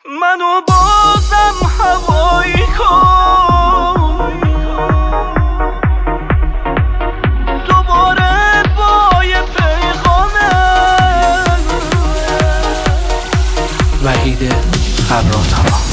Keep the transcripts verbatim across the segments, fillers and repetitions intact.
منو بازم هوایی کن، دوباره با یه پیغامت. وحید خرات‌ها.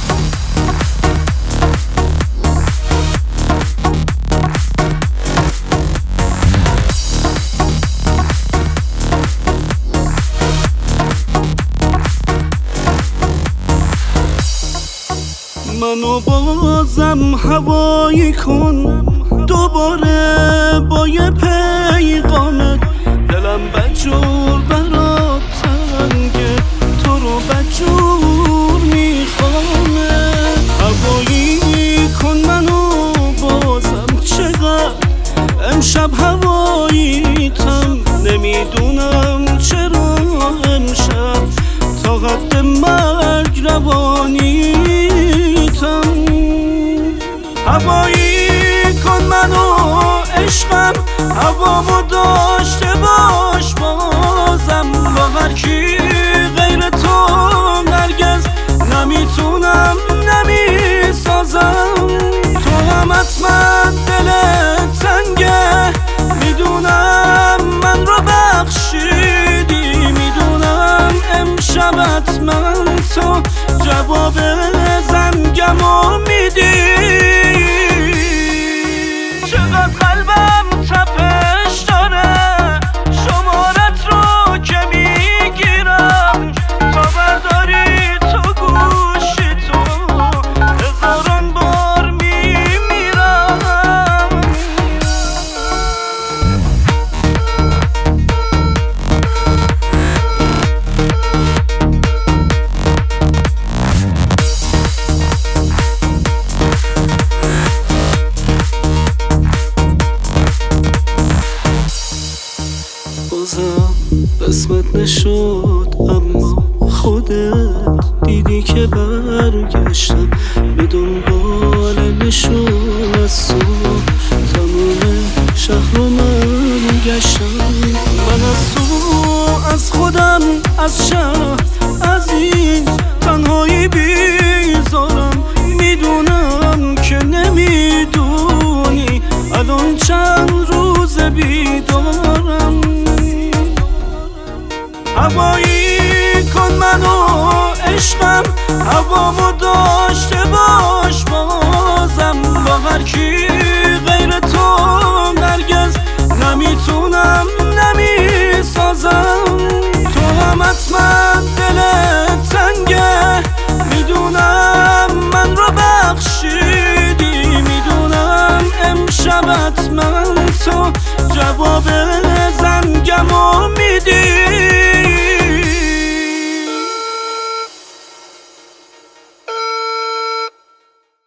منو بازم هوایی کن، دوباره با یه پیغامت. دلم بدجور برات تنگه، تو رو بدجور میخوامه. هوایی کن منو بازم، چقدر امشب هواییتم. نمیدونم چرا امشب تا حد مرگ روانی. هوایی کن منو عشقم، هوامو داشته باش بازم. با هر کی غیر تو نرگز نمیتونم نمیسازم. تو هم حتما دلت تنگه، میدونم من رو بخشیدی. میدونم امشب حتما تو جواب زنگمو میدی. چقدر قلبم تپش داره، شمارت رو که میگیرم. تا برداری تو گوشی تو هزاران بار میمیرم. بازم قسمت نشد، اما خودت دیدی که برگشتم به دنبال نشون از تو. تمام شهر رو من گشتم، من از تو، از خودم، از شهر، از این تنهایی بیزارم. میدونم که نمیدونی الان چند روز بیدارم. هوایی کن منو عشقم، هوامو داشته باش بازم. با هر کی غیر تو نرگز نمیتونم نمیسازم. تو هم حتما دلت تنگه، میدونم من رو بخشیدی. میدونم امشب حتما تو جواب